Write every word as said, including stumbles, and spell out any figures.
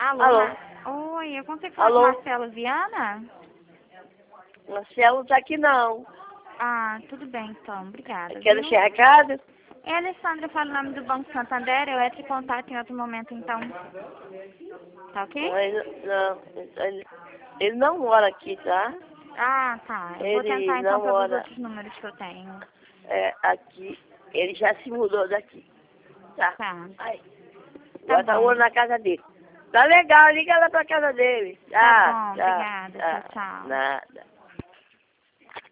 Alô? Alô? Oi, eu consigo falar Alô? com Marcelo Viana? Marcelo tá aqui não. Ah, tudo bem então, obrigada. Quer Viu? deixar recado? É a Alessandra, fala o nome do Banco Santander, eu entro em contato em outro momento então. Tá ok? Não, ele, não, ele, ele não mora aqui, tá? Ah, tá. Eu vou Ele tentar então não pelos mora outros números que eu tenho. é, aqui. Ele já se mudou daqui. Tá. Tá. Aí. Tá Agora tá bom. morando na casa dele. Tá legal, liga lá pra casa dele. Tá Tá, bom, tá, obrigada. tá. Tchau, tchau. Nada.